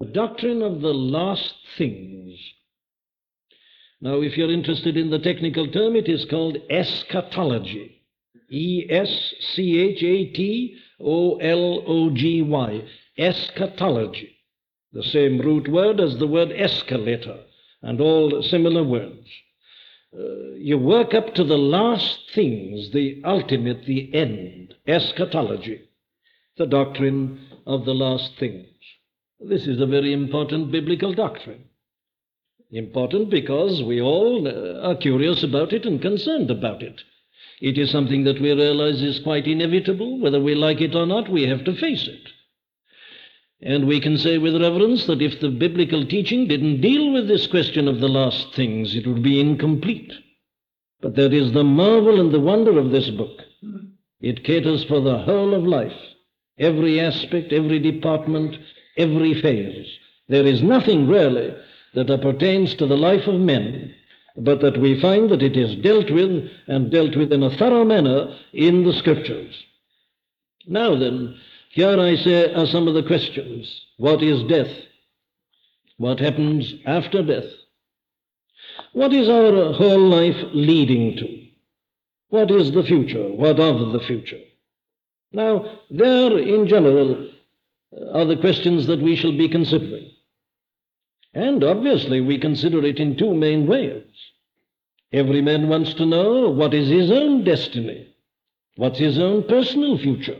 Doctrine of the last things. Now, if you're interested in the technical term, it is called eschatology. eschatology. Eschatology. The same root word as the word escalator and all similar words. You work up to the last things, the ultimate, the end. Eschatology. The doctrine of the last things. This is a very important biblical doctrine. Important because we all are curious about it and concerned about it. It is something that we realize is quite inevitable. Whether we like it or not, we have to face it. And we can say with reverence that if the biblical teaching didn't deal with this question of the last things, it would be incomplete. But that is the marvel and the wonder of this book. It caters for the whole of life, every aspect, every department, every phase. There is nothing really that appertains to the life of men, but that we find that it is dealt with, and dealt with in a thorough manner, in the Scriptures. Now then, here I say are some of the questions. What is death? What happens after death? What is our whole life leading to? What is the future? What of the future? Now, there in general are the questions that we shall be considering. And obviously we consider it in two main ways. Every man wants to know what is his own destiny, what's his own personal future.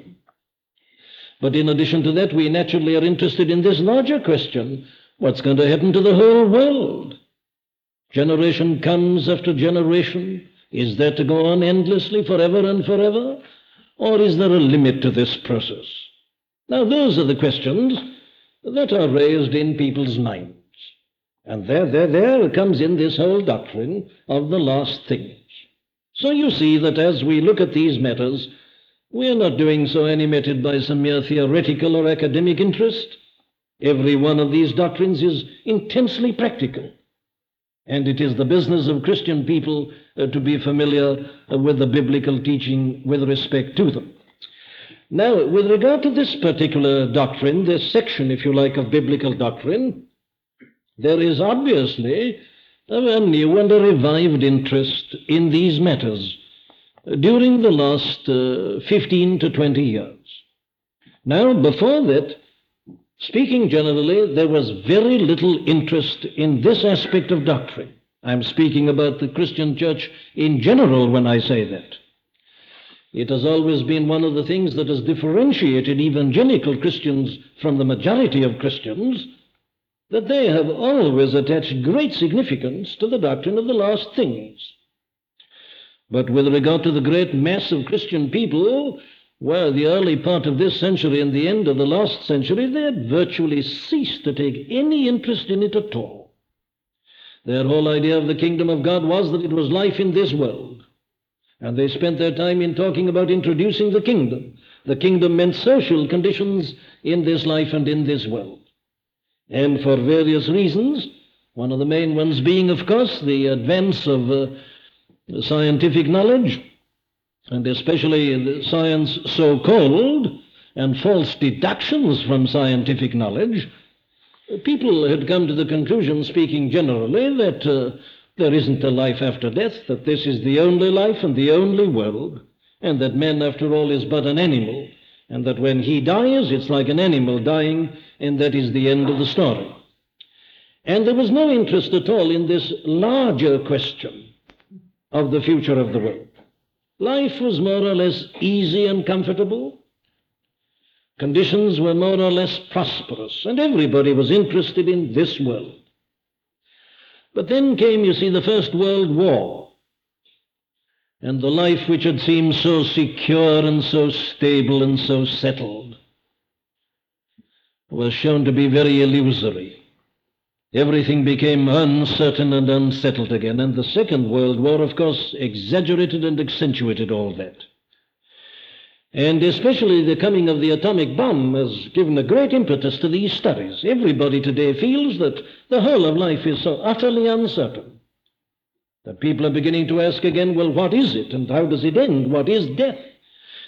But in addition to that, we naturally are interested in this larger question, what's going to happen to the whole world? Generation comes after generation. Is that to go on endlessly forever and forever? Or is there a limit to this process? Now, those are the questions that are raised in people's minds. And there comes in this whole doctrine of the last things. So you see that as we look at these matters, we are not doing so animated by some mere theoretical or academic interest. Every one of these doctrines is intensely practical. And it is the business of Christian people to be familiar with the biblical teaching with respect to them. Now, with regard to this particular doctrine, this section, if you like, of biblical doctrine, there is obviously a new and a revived interest in these matters during the last 15 to 20 years. Now, before that, speaking generally, there was very little interest in this aspect of doctrine. I'm speaking about the Christian church in general when I say that. It has always been one of the things that has differentiated evangelical Christians from the majority of Christians, that they have always attached great significance to the doctrine of the last things. But with regard to the great mass of Christian people, where the early part of this century and the end of the last century, they had virtually ceased to take any interest in it at all. Their whole idea of the kingdom of God was that it was life in this world. And they spent their time in talking about introducing the kingdom. The kingdom meant social conditions in this life and in this world. And for various reasons, one of the main ones being, of course, the advance of scientific knowledge, and especially the science so-called, and false deductions from scientific knowledge, people had come to the conclusion, speaking generally, that there isn't a life after death, that this is the only life and the only world, and that man, after all, is but an animal, and that when he dies, it's like an animal dying, and that is the end of the story. And there was no interest at all in this larger question of the future of the world. Life was more or less easy and comfortable. Conditions were more or less prosperous, and everybody was interested in this world. But then came, you see, the First World War, and the life which had seemed so secure and so stable and so settled was shown to be very illusory. Everything became uncertain and unsettled again, and the Second World War, of course, exaggerated and accentuated all that. And especially the coming of the atomic bomb has given a great impetus to these studies. Everybody today feels that the whole of life is so utterly uncertain that people are beginning to ask again, well, what is it and how does it end? What is death?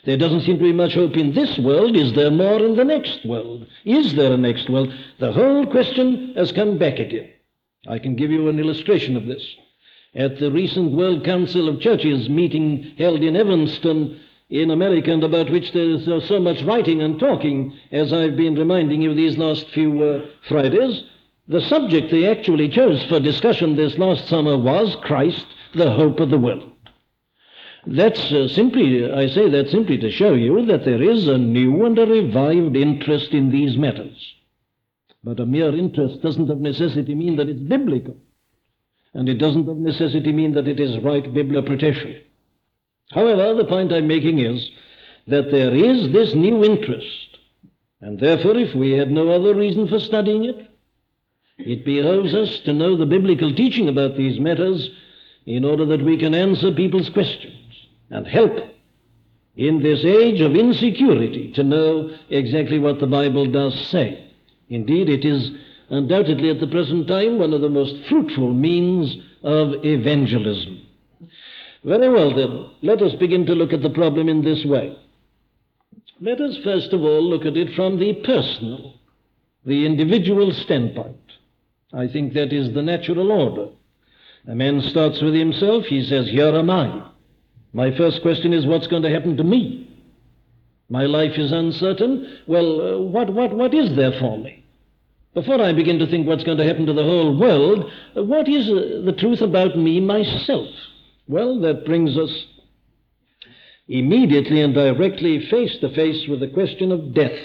There doesn't seem to be much hope in this world. Is there more in the next world? Is there a next world? The whole question has come back again. I can give you an illustration of this. At the recent World Council of Churches meeting held in Evanston in America, and about which there's so much writing and talking, as I've been reminding you these last few Fridays, the subject they actually chose for discussion this last summer was Christ, the hope of the world. That's simply, I say that simply to show you that there is a new and a revived interest in these matters. But a mere interest doesn't of necessity mean that it's biblical. And it doesn't of necessity mean that it is right biblical interpretation. However, the point I'm making is that there is this new interest. And therefore, if we had no other reason for studying it, it behoves us to know the biblical teaching about these matters in order that we can answer people's questions and help in this age of insecurity to know exactly what the Bible does say. Indeed, it is undoubtedly at the present time one of the most fruitful means of evangelism. Very well then, let us begin to look at the problem in this way. Let us first of all look at it from the personal, the individual standpoint. I think that is the natural order. A man starts with himself, he says, here am I. My first question is, what's going to happen to me? My life is uncertain. Well, what is there for me? Before I begin to think what's going to happen to the whole world, what is the truth about me, myself? Well, that brings us immediately and directly face to face with the question of death.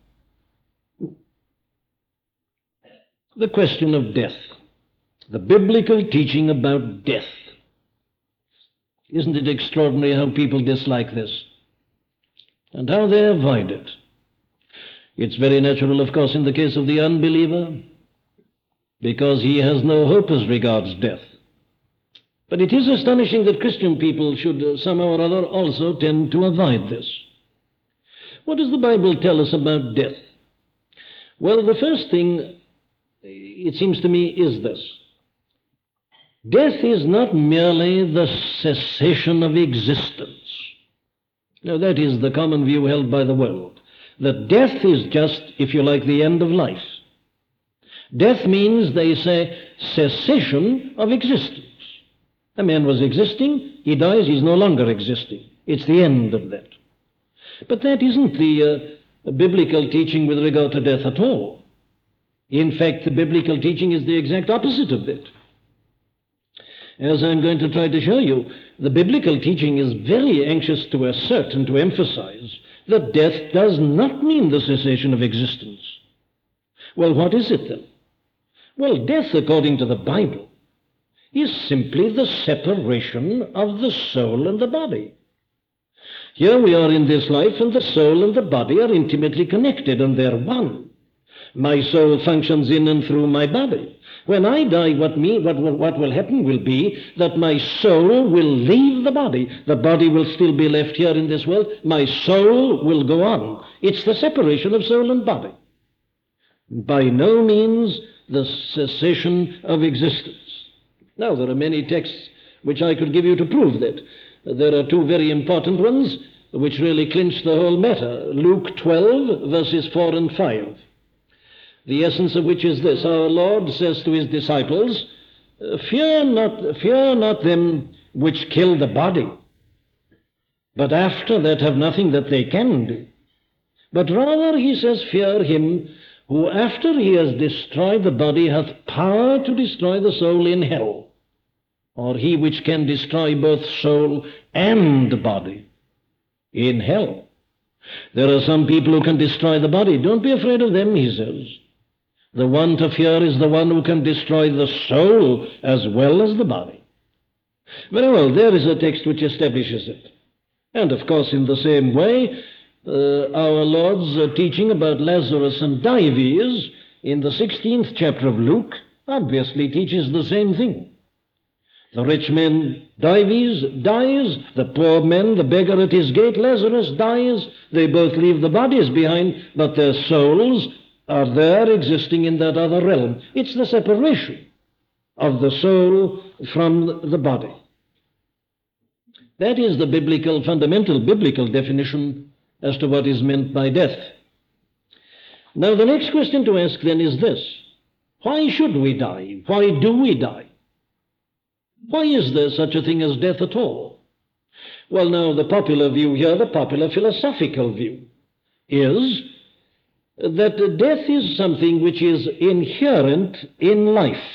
The question of death. The biblical teaching about death. Isn't it extraordinary how people dislike this? And how they avoid it? It's very natural, of course, in the case of the unbeliever, because he has no hope as regards death. But it is astonishing that Christian people should somehow or other also tend to avoid this. What does the Bible tell us about death? Well, the first thing, it seems to me, is this. Death is not merely the cessation of existence. Now, that is the common view held by the world, that death is just, if you like, the end of life. Death means, they say, cessation of existence. A man was existing, he dies, he's no longer existing. It's the end of that. But that isn't the biblical teaching with regard to death at all. In fact, the biblical teaching is the exact opposite of that. As I'm going to try to show you, the biblical teaching is very anxious to assert and to emphasize that death does not mean the cessation of existence. Well, what is it then? Well, death, according to the Bible, is simply the separation of the soul and the body. Here we are in this life, and the soul and the body are intimately connected, and they're one. My soul functions in and through my body. When I die, what will happen will be that my soul will leave the body. The body will still be left here in this world. My soul will go on. It's the separation of soul and body. By no means the cessation of existence. Now, there are many texts which I could give you to prove that. There are two very important ones which really clinch the whole matter. Luke 12, verses 4 and 5. The essence of which is this. Our Lord says to his disciples, fear not them which kill the body, but after that have nothing that they can do. But rather, he says, fear him who after he has destroyed the body hath power to destroy the soul in hell, or he which can destroy both soul and body in hell. There are some people who can destroy the body. Don't be afraid of them, he says. The one to fear is the one who can destroy the soul as well as the body. Very well, there is a text which establishes it. And of course, in the same way, our Lord's teaching about Lazarus and Dives in the 16th chapter of Luke obviously teaches the same thing. The rich man, Dives, dies. The poor man, the beggar at his gate, Lazarus, dies. They both leave the bodies behind, but their souls are there existing in that other realm. It's the separation of the soul from the body. That is the fundamental biblical definition as to what is meant by death. Now, the next question to ask then is this: why should we die? Why do we die? Why is there such a thing as death at all? Well, now, the popular view here, the popular philosophical view, is that death is something which is inherent in life.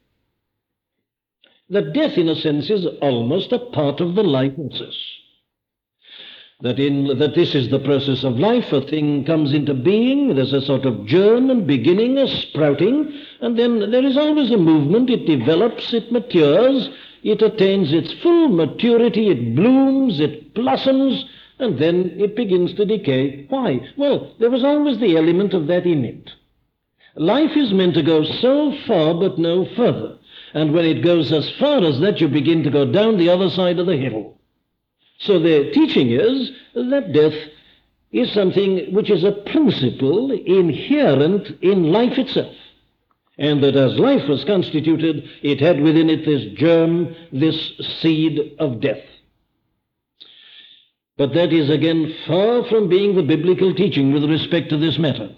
That death, in a sense, is almost a part of the life process. That this is the process of life. A thing comes into being, there's a sort of germ and beginning, a sprouting, and then there is always a movement. It develops, it matures, it attains its full maturity, it blooms, it blossoms, and then it begins to decay. Why? Well, there was always the element of that in it. Life is meant to go so far but no further. And when it goes as far as that, you begin to go down the other side of the hill. So the teaching is that death is something which is a principle inherent in life itself. And that as life was constituted, it had within it this germ, this seed of death. But that is again far from being the biblical teaching with respect to this matter.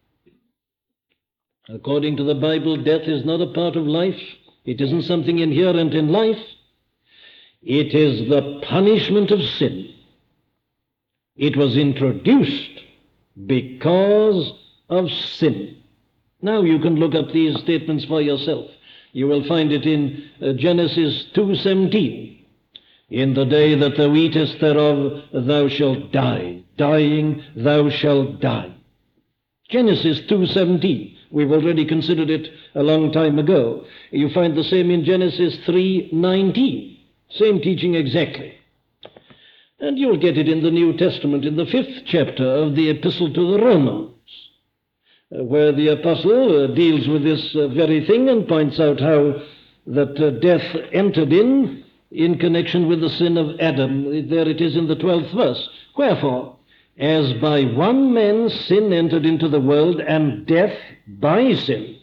According to the Bible, death is not a part of life. It isn't something inherent in life. It is the punishment of sin. It was introduced because of sin. Now you can look up these statements for yourself. You will find it in Genesis 2:17. In the day that thou eatest thereof, thou shalt die. Dying, thou shalt die. Genesis 2:17. We've already considered it a long time ago. You find the same in Genesis 3:19. Same teaching exactly. And you'll get it in the New Testament, in the 5th chapter of the Epistle to the Romans, where the apostle deals with this very thing and points out how that death entered in connection with the sin of Adam. There it is in the 12th verse. Wherefore, as by one man sin entered into the world, and death by sin,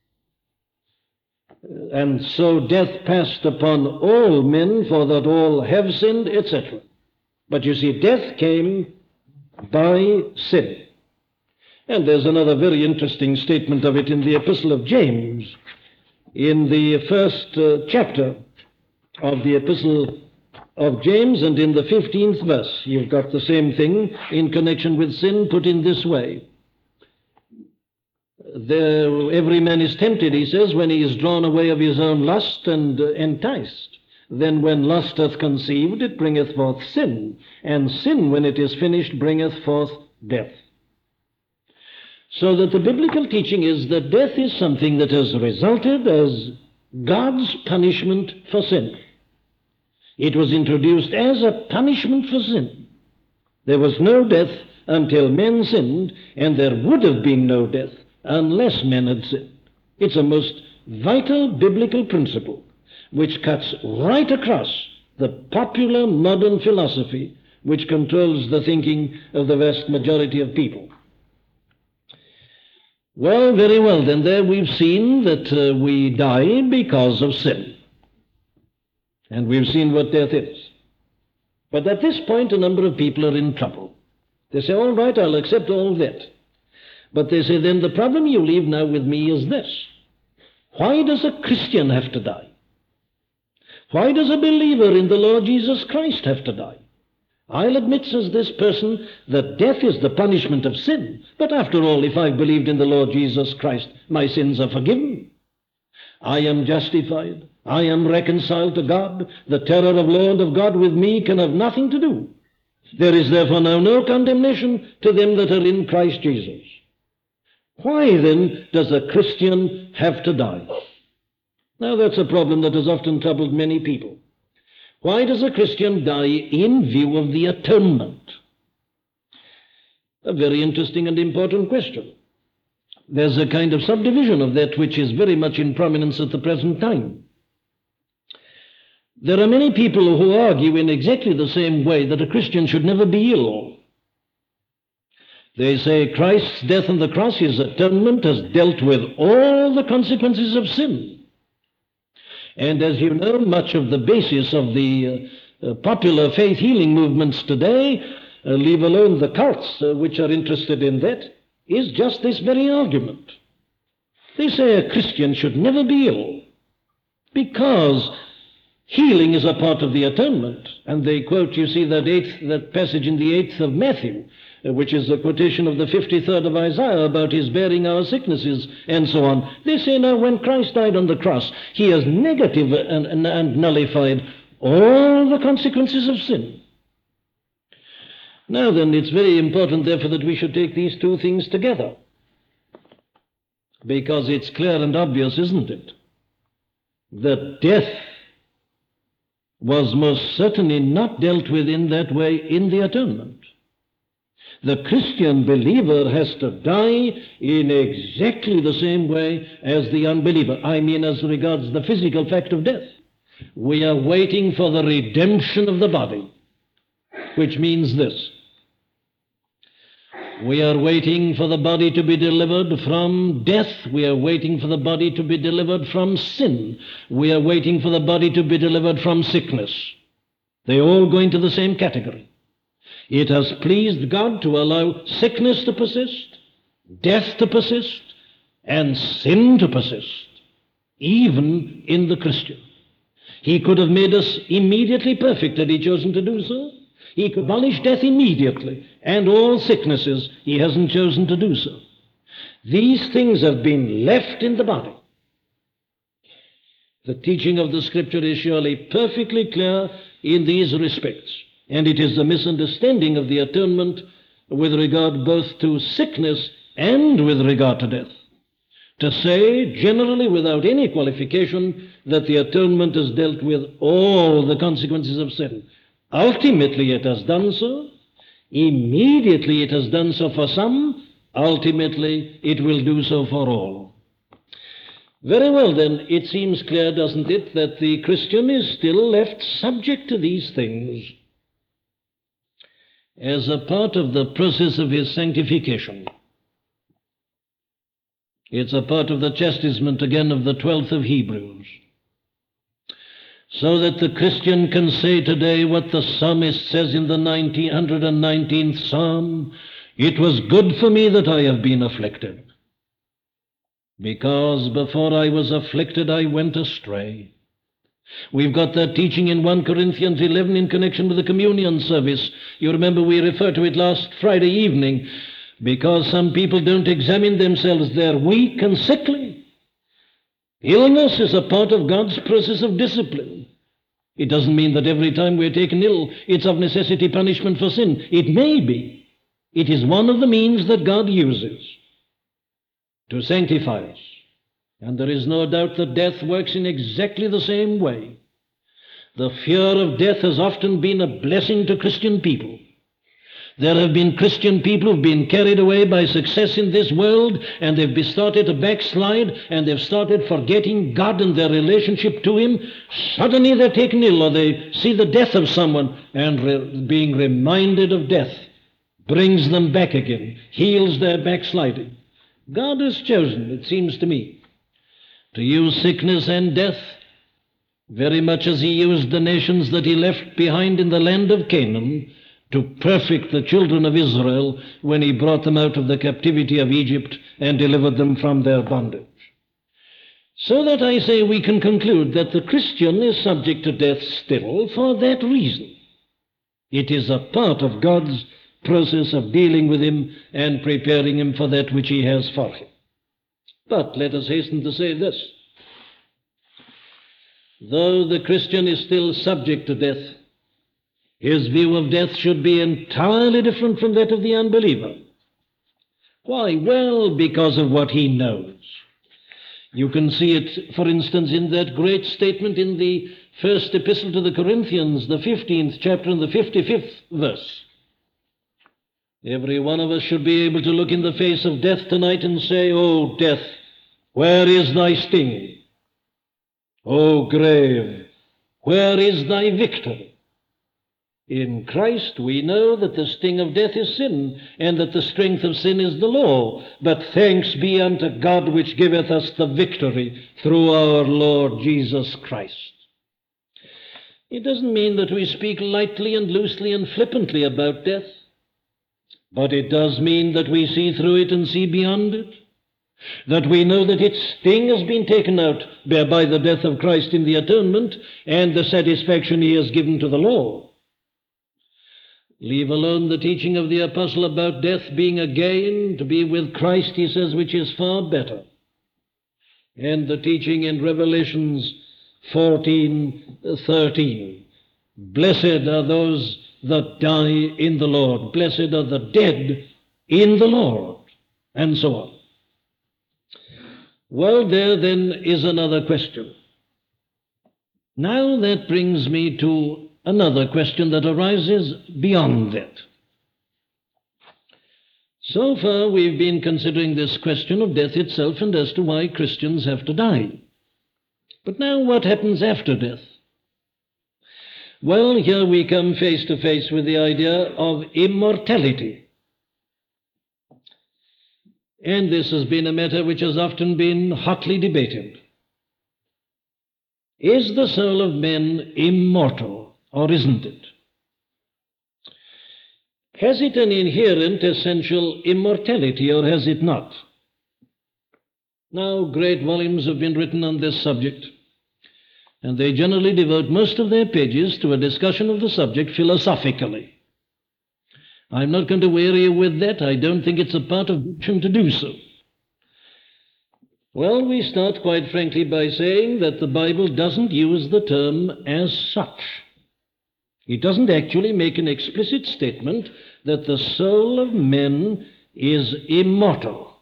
and so death passed upon all men, for that all have sinned, etc. But you see, death came by sin. And there's another very interesting statement of it in the Epistle of James, in the 1st chapter of the Epistle of James, and in the 15th verse. You've got the same thing in connection with sin put in this way. Every man is tempted, he says, when he is drawn away of his own lust and enticed. Then when lust hath conceived, it bringeth forth sin. And sin, when it is finished, bringeth forth death. So that the biblical teaching is that death is something that has resulted as God's punishment for sin. It was introduced as a punishment for sin. There was no death until men sinned, and there would have been no death unless men had sinned. It's a most vital biblical principle which cuts right across the popular modern philosophy which controls the thinking of the vast majority of people. Well, very well, then there we've seen that we die because of sin. And we've seen what death is. But at this point, a number of people are in trouble. They say, all right, I'll accept all that. But they say, then the problem you leave now with me is this. Why does a Christian have to die? Why does a believer in the Lord Jesus Christ have to die? I'll admit, says this person, that death is the punishment of sin. But after all, if I've believed in the Lord Jesus Christ, my sins are forgiven. I am justified. I am reconciled to God. The terror of law and of God with me can have nothing to do. There is therefore now no condemnation to them that are in Christ Jesus. Why then does a Christian have to die? Now that's a problem that has often troubled many people. Why does a Christian die in view of the atonement? A very interesting and important question. There's a kind of subdivision of that which is very much in prominence at the present time. There are many people who argue in exactly the same way that a Christian should never be ill. They say Christ's death on the cross, his atonement, has dealt with all the consequences of sin. And as you know, much of the basis of the popular faith healing movements today, leave alone the cults which are interested in that, is just this very argument. They say a Christian should never be ill because healing is a part of the atonement. And they quote, you see, that passage in the 8th of Matthew, which is a quotation of the 53rd of Isaiah about his bearing our sicknesses and so on. They say now when Christ died on the cross, he has negative and nullified all the consequences of sin. Now then, it's very important, therefore, that we should take these two things together. Because it's clear and obvious, isn't it, that death was most certainly not dealt with in that way in the atonement. The Christian believer has to die in exactly the same way as the unbeliever. I mean, as regards the physical fact of death. We are waiting for the redemption of the body, which means this. We are waiting for the body to be delivered from death. We are waiting for the body to be delivered from sin. We are waiting for the body to be delivered from sickness. They all go into the same category. It has pleased God to allow sickness to persist, death to persist, and sin to persist, even in the Christian. He could have made us immediately perfect had he chosen to do so. He could abolish death immediately, and all sicknesses. He hasn't chosen to do so. These things have been left in the body. The teaching of the Scripture is surely perfectly clear in these respects, and it is the misunderstanding of the atonement with regard both to sickness and with regard to death, to say, generally without any qualification, that the atonement has dealt with all the consequences of sin. Ultimately it has done so. Immediately it has done so for some. Ultimately it will do so for all. Very well then, it seems clear, doesn't it, that the Christian is still left subject to these things as a part of the process of his sanctification. It's a part of the chastisement, again, of the 12th of Hebrews. So that the Christian can say today what the psalmist says in the 119th Psalm, "It was good for me that I have been afflicted, because before I was afflicted I went astray." We've got that teaching in 1 Corinthians 11 in connection with the communion service. You remember we referred to it last Friday evening. Because some people don't examine themselves, they're weak and sickly. Illness is a part of God's process of discipline. It doesn't mean that every time we're taken ill, it's of necessity punishment for sin. It may be. It is one of the means that God uses to sanctify us. And there is no doubt that death works in exactly the same way. The fear of death has often been a blessing to Christian people. There have been Christian people who've been carried away by success in this world, and they've started to backslide, and they've started forgetting God and their relationship to Him. Suddenly they're taken ill, or they see the death of someone, and being reminded of death brings them back again, heals their backsliding. God has chosen, it seems to me, to use sickness and death very much as He used the nations that He left behind in the land of Canaan to perfect the children of Israel when He brought them out of the captivity of Egypt and delivered them from their bondage. So that I say we can conclude that the Christian is subject to death still for that reason. It is a part of God's process of dealing with him and preparing him for that which He has for him. But let us hasten to say this. Though the Christian is still subject to death, his view of death should be entirely different from that of the unbeliever. Why? Well, because of what he knows. You can see it, for instance, in that great statement in the first epistle to the Corinthians, the 15th chapter and the 55th verse. Every one of us should be able to look in the face of death tonight and say, "O death, where is thy sting? O grave, where is thy victory?" In Christ we know that the sting of death is sin, and that the strength of sin is the law. But thanks be unto God which giveth us the victory through our Lord Jesus Christ. It doesn't mean that we speak lightly and loosely and flippantly about death, but it does mean that we see through it and see beyond it, that we know that its sting has been taken out by the death of Christ in the atonement and the satisfaction he has given to the law. Leave alone the teaching of the apostle about death being a gain, to be with Christ, he says, which is far better. And the teaching in Revelations 14:13, blessed are those that die in the Lord, blessed are the dead in the Lord, and so on. Well, there then is another question. Now that brings me to another question that arises beyond that. So far we've been considering this question of death itself and as to why Christians have to die. But now what happens after death? Well, here we come face to face with the idea of immortality. And this has been a matter which has often been hotly debated. Is the soul of man immortal, or isn't it? Has it an inherent essential immortality, or has it not? Now, great volumes have been written on this subject, and they generally devote most of their pages to a discussion of the subject philosophically. I'm not going to weary you with that. I don't think it's a part of diction to do so. Well, we start quite frankly by saying that the Bible doesn't use the term as such. It doesn't actually make an explicit statement that the soul of man is immortal.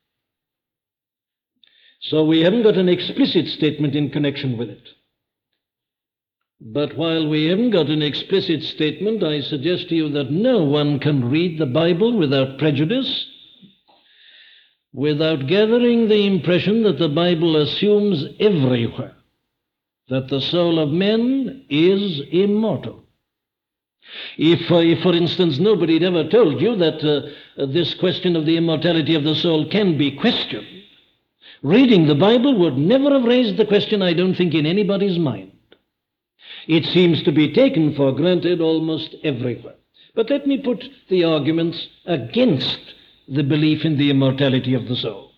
So we haven't got an explicit statement in connection with it. But while we haven't got an explicit statement, I suggest to you that no one can read the Bible without prejudice, without gathering the impression that the Bible assumes everywhere that the soul of man is immortal. If, for instance, nobody had ever told you that this question of the immortality of the soul can be questioned, reading the Bible would never have raised the question, I don't think, in anybody's mind. It seems to be taken for granted almost everywhere. But let me put the arguments against the belief in the immortality of the soul.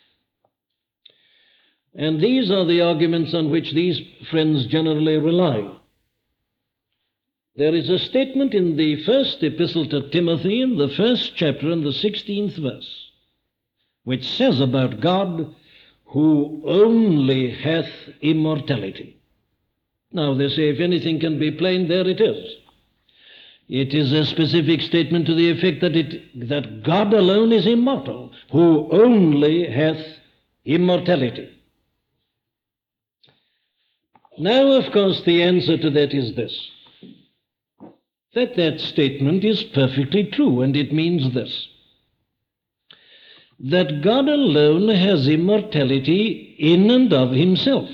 And these are the arguments on which these friends generally rely. There is a statement in the first epistle to Timothy, in the first chapter and the 16th verse, which says about God, who only hath immortality. Now, they say, if anything can be plain, there it is. It is a specific statement to the effect that God alone is immortal, who only hath immortality. Now, of course, the answer to that is this, that statement is perfectly true, and it means this, that God alone has immortality in and of himself.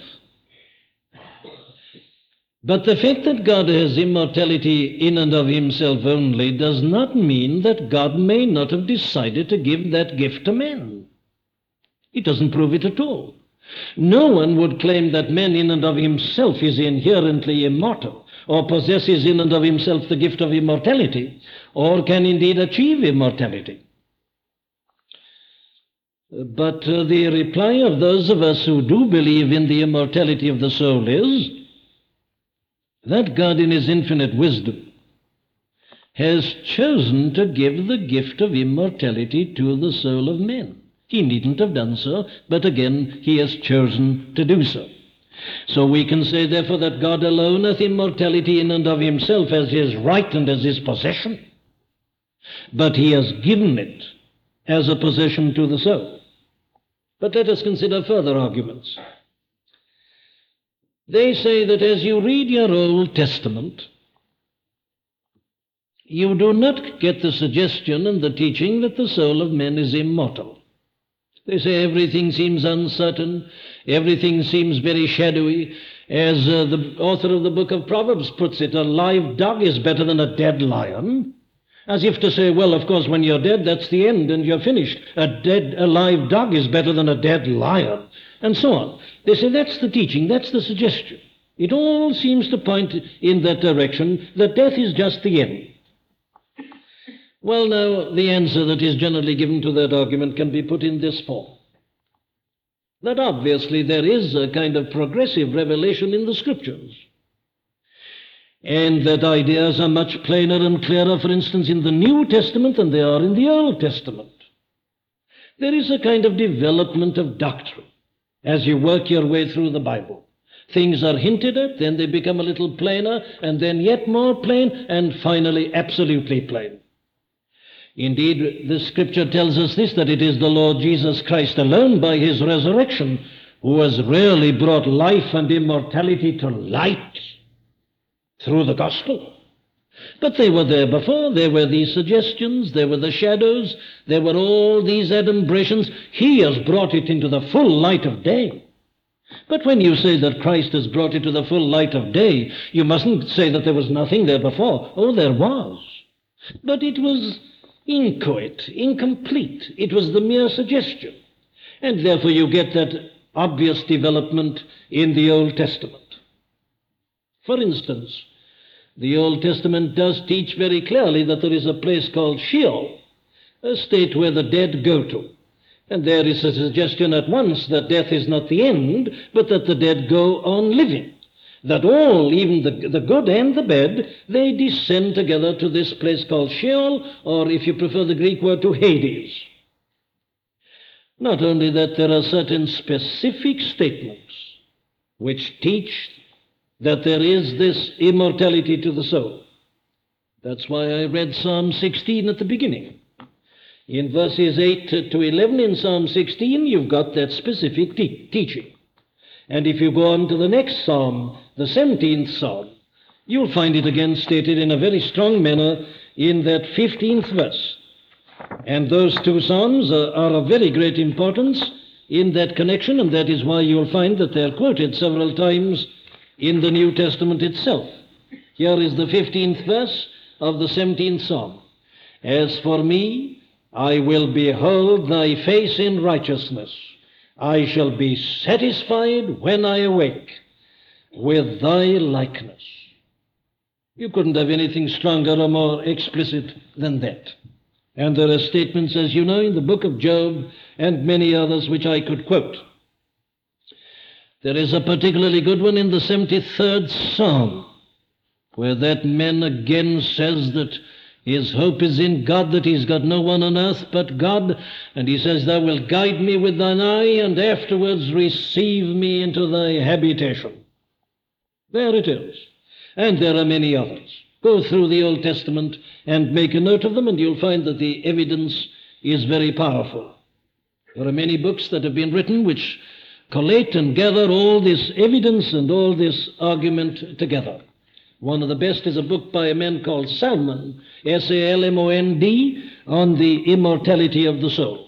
But the fact that God has immortality in and of himself only does not mean that God may not have decided to give that gift to man. It doesn't prove it at all. No one would claim that man in and of himself is inherently immortal, or possesses in and of himself the gift of immortality, or can indeed achieve immortality. But the reply of those of us who do believe in the immortality of the soul is that God in his infinite wisdom has chosen to give the gift of immortality to the soul of man. He needn't have done so, but again, he has chosen to do so. So we can say, therefore, that God alone hath immortality in and of himself as his right and as his possession, but he has given it as a possession to the soul. But let us consider further arguments. They say that as you read your Old Testament, you do not get the suggestion and the teaching that the soul of man is immortal. They say everything seems uncertain, everything seems very shadowy. As the author of the book of Proverbs puts it, a live dog is better than a dead lion. As if to say, well, of course, when you're dead, that's the end and you're finished. A live dog is better than a dead lion, and so on. They say that's the teaching, that's the suggestion. It all seems to point in that direction, that death is just the end. Well, now, the answer that is generally given to that argument can be put in this form. That obviously there is a kind of progressive revelation in the Scriptures. And that ideas are much plainer and clearer, for instance, in the New Testament than they are in the Old Testament. There is a kind of development of doctrine as you work your way through the Bible. Things are hinted at, then they become a little plainer, and then yet more plain, and finally absolutely plain. Indeed, the Scripture tells us this, that it is the Lord Jesus Christ alone by his resurrection who has really brought life and immortality to light through the gospel. But they were there before. There were these suggestions, there were the shadows, there were all these adumbrations. He has brought it into the full light of day. But when you say that Christ has brought it to the full light of day, you mustn't say that there was nothing there before. Oh, there was. But it was inchoate, incomplete. It was the mere suggestion. And therefore you get that obvious development in the Old Testament. For instance, the Old Testament does teach very clearly that there is a place called Sheol, a state where the dead go to. And there is a suggestion at once that death is not the end, but that the dead go on living. That all, even the good and the bad, they descend together to this place called Sheol, or if you prefer the Greek word, to Hades. Not only that, there are certain specific statements which teach that there is this immortality to the soul. That's why I read Psalm 16 at the beginning. In verses 8 to 11 in Psalm 16, you've got that specific teaching. And if you go on to the next psalm, the 17th psalm, you'll find it again stated in a very strong manner in that 15th verse. And those two psalms are of very great importance in that connection, and that is why you'll find that they're quoted several times in the New Testament itself. Here is the 15th verse of the 17th psalm. As for me, I will behold thy face in righteousness. I shall be satisfied when I awake with thy likeness. You couldn't have anything stronger or more explicit than that. And there are statements, as you know, in the book of Job and many others which I could quote. There is a particularly good one in the 73rd Psalm, where that man again says that his hope is in God, that he's got no one on earth but God. And he says, thou wilt guide me with thine eye, and afterwards receive me into thy habitation. There it is. And there are many others. Go through the Old Testament and make a note of them, and you'll find that the evidence is very powerful. There are many books that have been written which collate and gather all this evidence and all this argument together. One of the best is a book by a man called Salmond, S-A-L-M-O-N-D, on the immortality of the soul.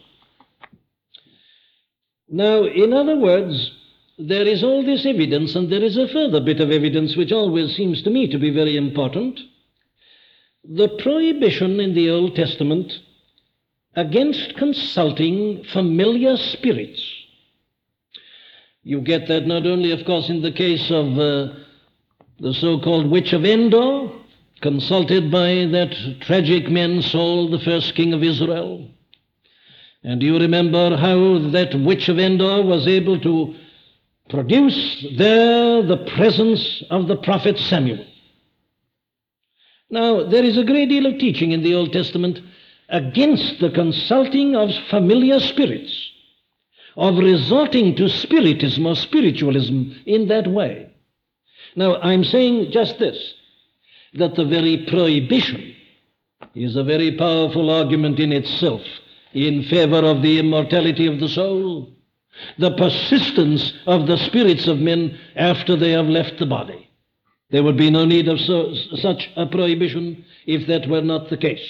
Now, in other words, there is all this evidence, and there is a further bit of evidence which always seems to me to be very important. The prohibition in the Old Testament against consulting familiar spirits. You get that not only, of course, in the case of the so-called Witch of Endor, consulted by that tragic man Saul, the first king of Israel. And you remember how that Witch of Endor was able to produce there the presence of the prophet Samuel. Now, there is a great deal of teaching in the Old Testament against the consulting of familiar spirits, of resorting to spiritism or spiritualism in that way. Now, I'm saying just this, that the very prohibition is a very powerful argument in itself in favor of the immortality of the soul, the persistence of the spirits of men after they have left the body. There would be no need of such a prohibition if that were not the case.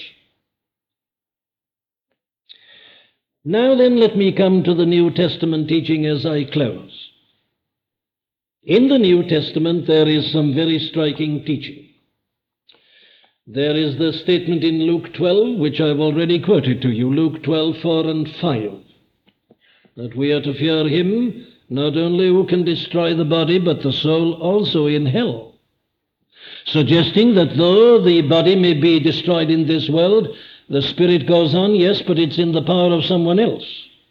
Now then, let me come to the New Testament teaching as I close. In the New Testament, there is some very striking teaching. There is the statement in Luke 12, which I've already quoted to you, Luke 12, 4 and 5, that we are to fear him not only who can destroy the body, but the soul also in hell, suggesting that though the body may be destroyed in this world, the spirit goes on, yes, but it's in the power of someone else.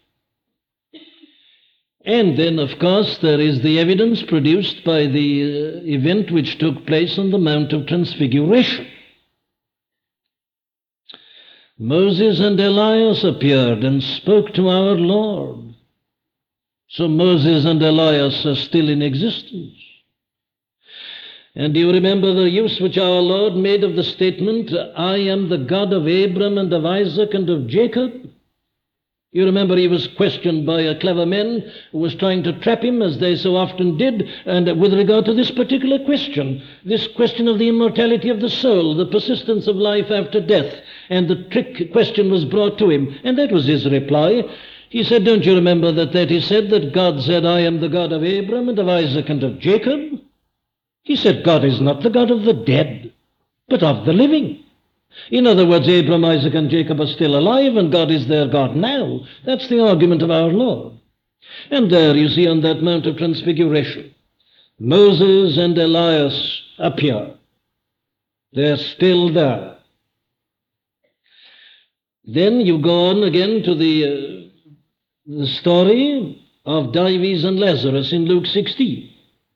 And then, of course, there is the evidence produced by the event which took place on the Mount of Transfiguration. Moses and Elias appeared and spoke to our Lord. So Moses and Elias are still in existence. And do you remember the use which our Lord made of the statement, I am the God of Abraham and of Isaac and of Jacob? You remember he was questioned by a clever man who was trying to trap him, as they so often did, and with regard to this particular question, this question of the immortality of the soul, the persistence of life after death, and the trick question was brought to him, and that was his reply. He said, don't you remember that he said that God said, I am the God of Abraham and of Isaac and of Jacob? He said, God is not the God of the dead, but of the living. In other words, Abraham, Isaac, and Jacob are still alive, and God is their God now. That's the argument of our Lord. And there you see on that Mount of Transfiguration, Moses and Elias appear. They're still there. Then you go on again to the story of Dives and Lazarus in Luke 16.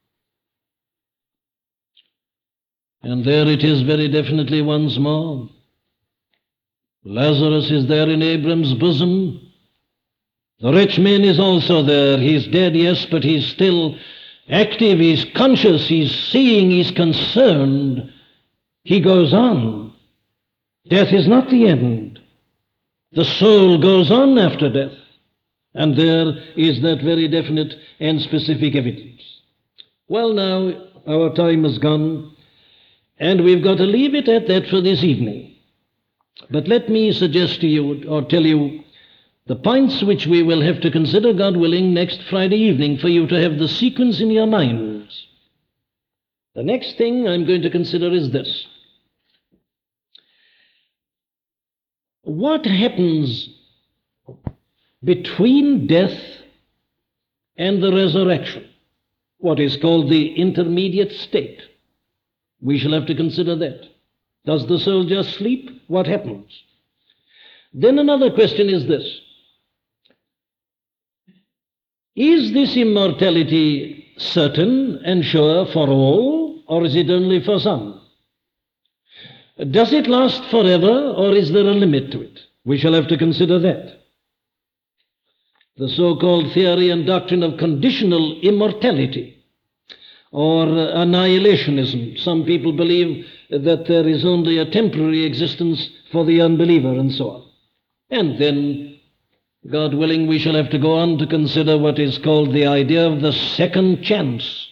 And there it is very definitely once more. Lazarus is there in Abraham's bosom. The rich man is also there. He's dead, yes, but he's still active, he's conscious, he's seeing, he's concerned. He goes on. Death is not the end. The soul goes on after death. And there is that very definite and specific evidence. Well, now, our time is gone. And we've got to leave it at that for this evening. But let me suggest to you, or tell you, the points which we will have to consider, God willing, next Friday evening, for you to have the sequence in your minds. The next thing I'm going to consider is this. What happens between death and the resurrection? What is called the intermediate state. We shall have to consider that. Does the soul just sleep? What happens? Then another question is this. Is this immortality certain and sure for all, or is it only for some? Does it last forever, or is there a limit to it? We shall have to consider that. The so-called theory and doctrine of conditional immortality, or annihilationism. Some people believe that there is only a temporary existence for the unbeliever, and so on. And then, God willing, we shall have to go on to consider what is called the idea of the second chance.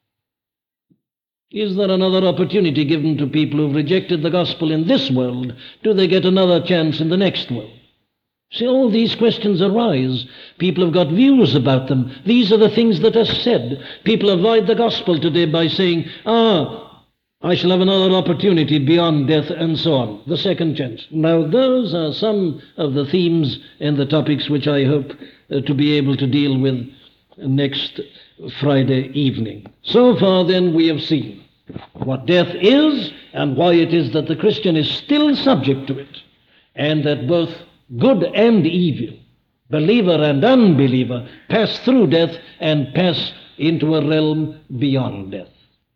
Is there another opportunity given to people who've rejected the gospel in this world? Do they get another chance in the next world? See, all these questions arise. People have got views about them. These are the things that are said. People avoid the gospel today by saying, I shall have another opportunity beyond death, and so on. The second chance. Now, those are some of the themes and the topics which I hope to be able to deal with next Friday evening. So far, then, we have seen what death is and why it is that the Christian is still subject to it, and that both good and evil, believer and unbeliever, pass through death and pass into a realm beyond death.